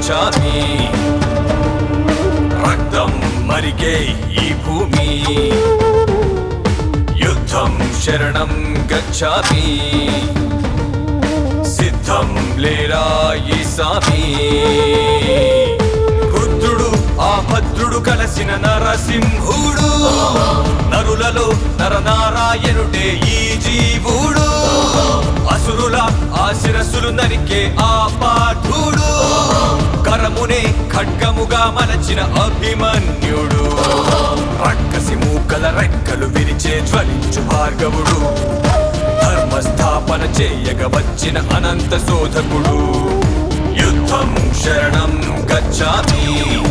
గచ్చామి రక్తం మరిగే ఈ భూమి యుద్ధం శరణం గచ్చామి సిద్ధం లేరా ఈ సామి రుద్రుడు ఆ భద్రుడు కలసిన నరసింహుడు నరులలో నరనారాయణుడే ఈ జీవుడు అసురుల ఆ శిరస్సులు నరికే ఆ పాఠుడు కరమునే ఖడ్గముగా మలచిన అభిమన్యుడు రక్కసి మూకల రెక్కలు విరిచే జ్వలించు భార్గవుడు ధర్మస్థాపన చేయగ వచ్చిన అనంత శోధకుడు యుద్ధం శరణం గచ్చామి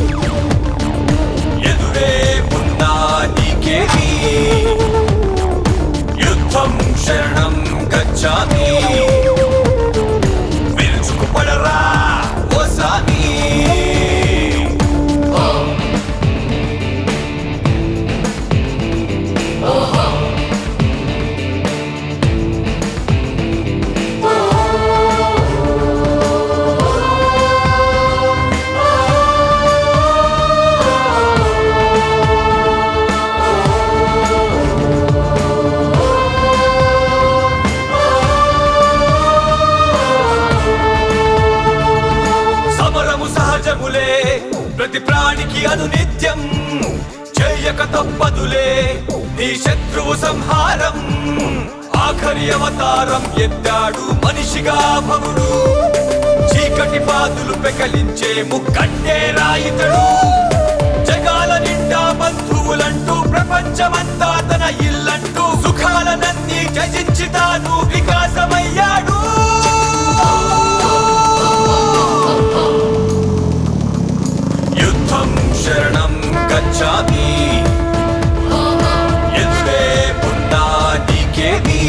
ఎదురే ఉన్నా నీకేమి యుద్ధం శరణం గచ్చామి విరుచుకుపడరా ఓ సామి ప్రతి ప్రాణికి అనునిత్యం చేయక తప్పదులే నీ శత్రువు సంహారం ఆఖరి అవతారం ఎత్తాడు మనిషిగా భవుడు చీకటి పాదులు పెకలించే ముక్కట్టే రాయితడు జగాల నిండా బంధువులంటూ ప్రపంచమంతా తన ఇల్లంటూ సుఖాలనన్నీ త్యజించి తాను వికాసమయ్యాడు యుద్ధం శరణం గచ్చామి ఎదురే ఉన్నా నీకేమి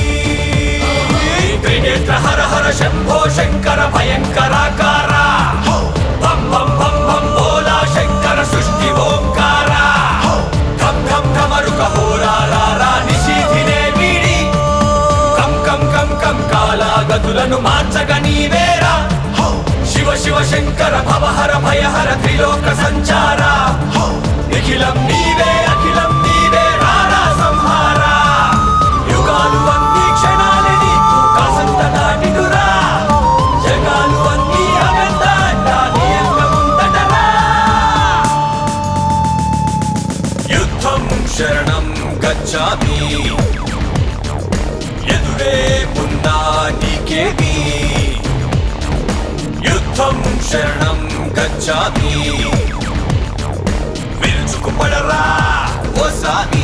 త్రినేత్ర హర హర శంభో శంకర భయంకరాకార భం భం భం భం భోలా శంకర సృష్టి ఓంకార ధం ధం ధమరుక హోరారా నిశీధినే వీడి కం కం కం కం కాలాగతులను మార్చగ నీవేరా శివ శివ శంకర భవహర భయహర త్రిలోక సంచార నిఖిలం నీవే అఖిలం నీవే రారా సంహార యుగాలు అన్ని క్షణాలే నీకు కాసంత దాటిదురా జగాలు అన్ని అగంత నీ యొక్క ముందటరా యుద్ధం శరణం గచ్చామి ఎదురే ఉన్నా నీకేమి యుద్ధం శరణం గచ్చామి విరుచుకుపడరా ఓ సామి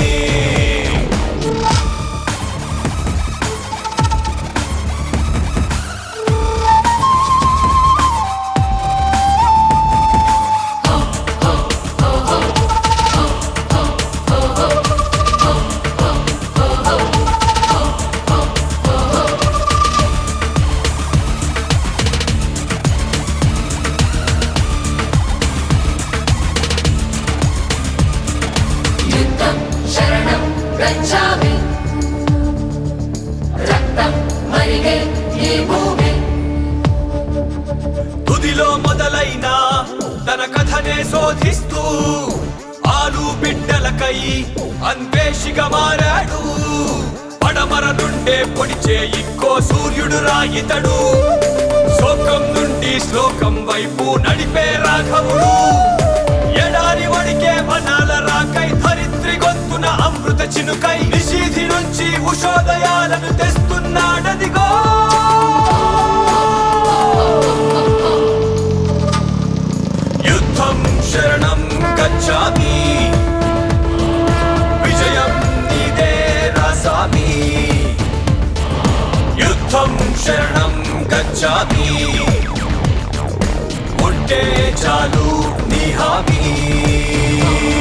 గచ్చామి రక్తం మరిగే ఈ భూమి తుదిలో మొదలైన తన కథనే శోధిస్తూ ఆలు బిడ్డలకై అన్వేషిగా మారాడు పడమర నుండే పొడిచే ఇంకో సూర్యుడు రాయితడు శోకం నుండి శ్లోకం వైపు నడిపే రాఘవుడు ఎడారి వడికే వనాల రాకై ధరిత్రి గొంతున అమృత చినుకై నిశీధి నుంచి ఉషోదయాలను తెస్తున్నాడదిగో యుద్ధం శరణం గచ్చామి విజయం నీదే రాసామి యుద్ధం శరణం గచ్చామి ఉంటే చాలు నీ హామీ